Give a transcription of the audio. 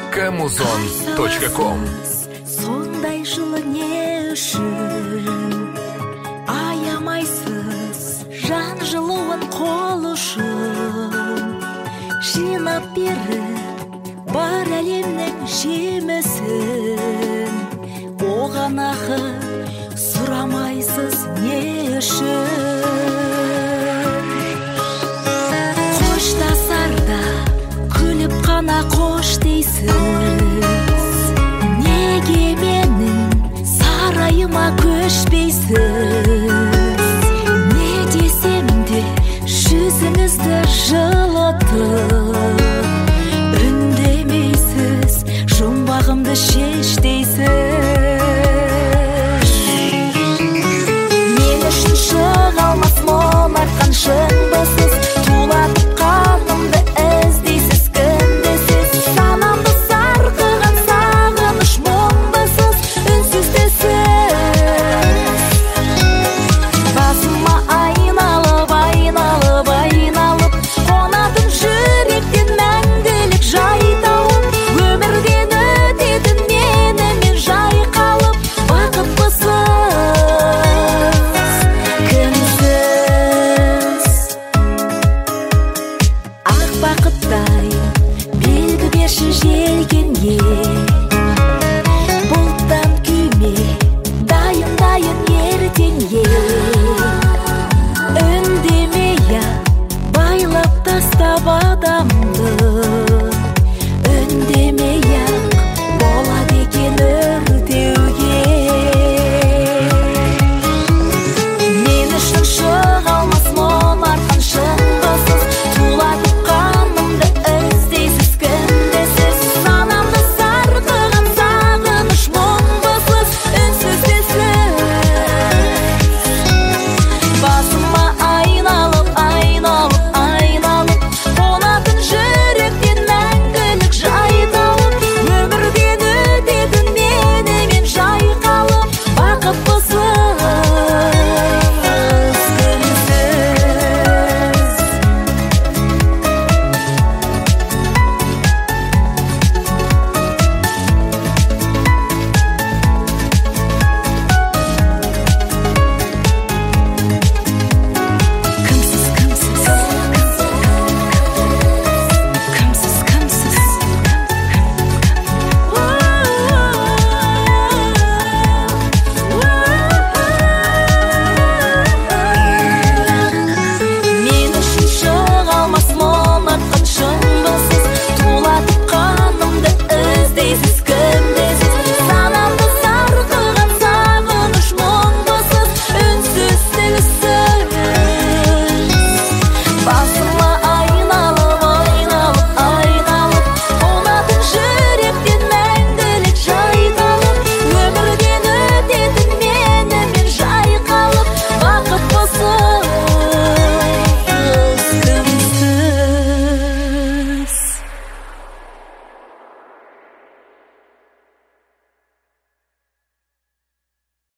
kmuzon.com. Сондай жылы не үшін аямайсыз жан жылуын қол ұшын жинап беріп бар әлемнің жемісін оған ақы сұрамайсыз не үшін қоштасарда күліп қана қош дейсіз неге менің сарайыма көшпейсіз не десем де жүзіңізді жылытып үндемейсіз жұмбағымды шеш дейсіз мен үшін шыға алмас мұң артқан шыңбысыз тулатып қанымды іздейсіз күндесіз санамды сарқыған сағыныш мұңдысыз үнсіз түсіз басыма айналып айналып айналып қонатын жүректен мәңгілік жай тауып өмірден өтетін менімен жай қалып бақыттысыз кімсіз ақ бақыттай белгі берші желгенге